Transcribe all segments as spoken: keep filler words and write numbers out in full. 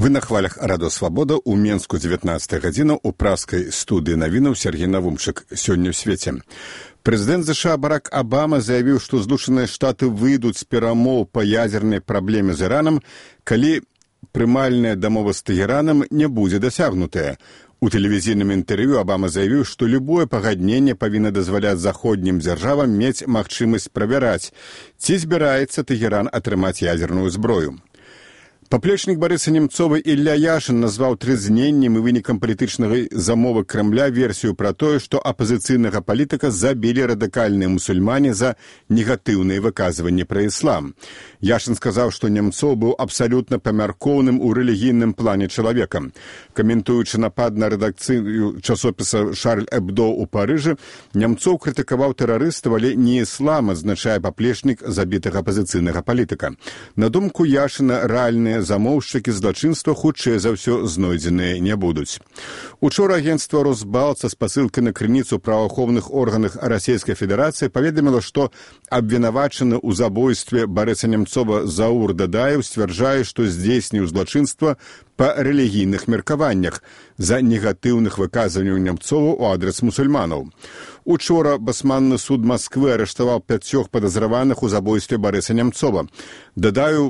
Вы на хвалях Радо Свабода ў Менску дзевятнаццатая гадзіна ў праскай студыі навінаў Сергей Навумчык. Сёння ў свеце. Прэзідэнт ЗША Барак Абама заявіў, што Злучаныя Штаты выйдуць з перамоў па ядзернай праблеме з Іранам, калі прымальная дамова з Тэгеранам не будзе дасягнутая. У тэлевізійным інтэрв'ю Абама заявіў, што любое пагадненне павінна дазваляць заходнім дзяржавам мець магчымасць правяраць, ці збіраецца Тэгеран атрымаць ядзерную зброю. Паплечнік Барыса Немцова Ілля Яшын назваў трызненнем і вынікам палітычнага замовы Крамля версію пра тое, што апазіцыйнага палітыка забілі радыкальныя мусульмане за негатыўныя выказванні пра іслам. Яшын сказаў, што Немцоў быў абсалютна памяркоўным у рэлігійным плане чалавека. Каментуючы напад на рэдакцыю часопіса «Шарль Эбдо» у Парыжы, Немцоў крытыкаваў тэрарыстаў, але не іслам, азначае паплечнік забітага апазіцыйнага палітыка. На думку Яшына, рэальныя замоўшчыкі злачынства хутчэй за ўсё знойдзеныя не будуць. Учора агенцтва «Росбалт» са спасылкай на крыніцу праваахоўных органах Расійскай Федэрацыі паведаміла, што абвінавачаны ў забойстве Барыса Немцова Заур Дадаев сцвярджае, што здзейсніў злачынства па рэлігійных меркаваннях за негатыўных выказванняў Немцова ў адрас мусульманаў. Учора басманны суд Масквы арыштаваў пяцёх падазраваных у забойстве Барыса Немцова. Дадаев,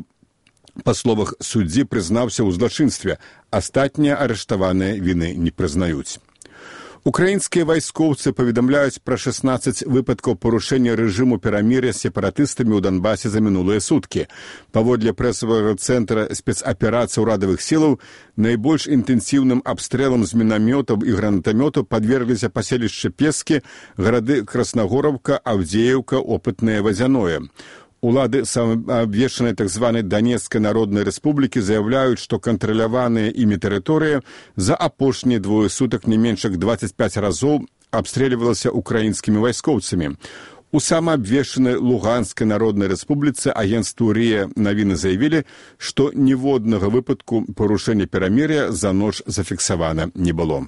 па словах суддзі, прызнаўся ў злачынстве. Астатнія арыштаваныя віны не прызнаюць. Украінскія вайскоўцы паведамляюць пра шаснаццаць выпадкаў парушэння рэжыму перамір'я з сепаратыстамі ў Донбасе за мінулыя суткі. Паводле прэсавага цэнтра спецаперацый урадавых сілаў, найбольш інтэнсіўным абстрэлам з мінамётаў і гранатамётаў падвергліся паселішчы Пескі, гарады Краснагораўка, Авдзееўка, Опытнае, Вазяное. Улады самаабвешчанай так званай Донецкай Народнай Рэспублікі заяўляюць, што кантраляваныя імі тэрыторыя за апошнія двое сутак не менш як дваццаць пяць разоў абстрэльвалася украінскімі вайскоўцамі. У самаабвешчанай Луганскай Народнай Рэспубліцы агенцтву РИА навіны заявілі, што ніводнага выпадку парушэння перамір'я за ноч зафіксавана не было.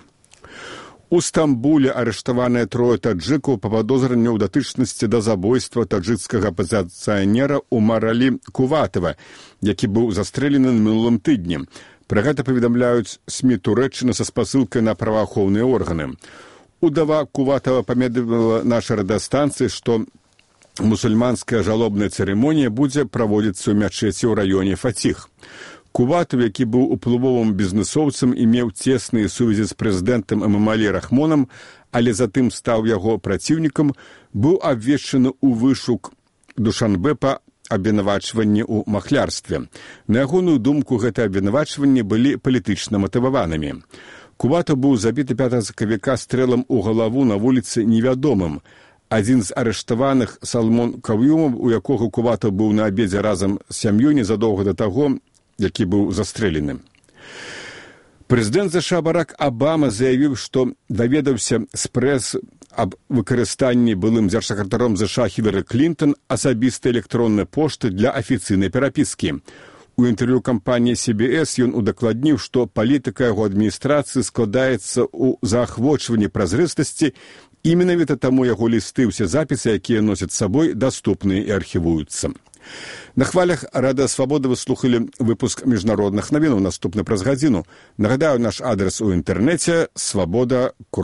У Стамбуле арыштаваныя трое таджыкаў па падозранню ў датычнасці да забойства таджыкскага апазіцыянера Умаралі Куватова, які быў застрэлены на мінулым тыдні. Пра гэта паведамляюць СМІ Турэччыны са спасылкай на праваахоўныя органы. Удава Куватова паведаміла нашай радыёстанцыі, што мусульманская жалобная цырымонія будзе праводзіцца ў мячэці ў раёне Фаціх. Куватов, які быў уплывовым бізнесоўцам і меў цесныя сувязі з прэзідэнтам Эмамалі Рахмонам, але затым стаў яго праціўнікам, быў абвешчаны ў вышук Душанбе па абвінавачванні ў махлярстве. На ягоную думку, гэтыя абвінавачванні былі палітычна матываванымі. Куватов быў забіты пятага сакавіка стрэлам у галаву на вуліцы невядомым. Адзін з арыштаваных, Салмон Каўюмов, у якога Куватов быў на абедзе разам з сям'ёй незадоўга да таго, які быў застрэлены. Прэзідэнт ЗША Барак Абама заявіў, што даведаўся з прэс аб выкарыстанні былым дзяржсакратаром ЗША Хілары Клінтон асабістай электроннай пошты для афіцыйнай перапіскі. У інтэрв'ю кампаніі Си Би Эс ён удакладніў, што палітыка яго адміністрацыі складаецца ў заахвочванні празрыстасці, і менавіта таму яго лісты, усе запісы, якія носяць з сабой, даступныя і архівуюцца. На хвалях Радыё Свабода вы слухалі выпуск міжнародных навінаў, наступны праз гадзіну. Нагадаю, наш адрес у інтэрнэце свабода.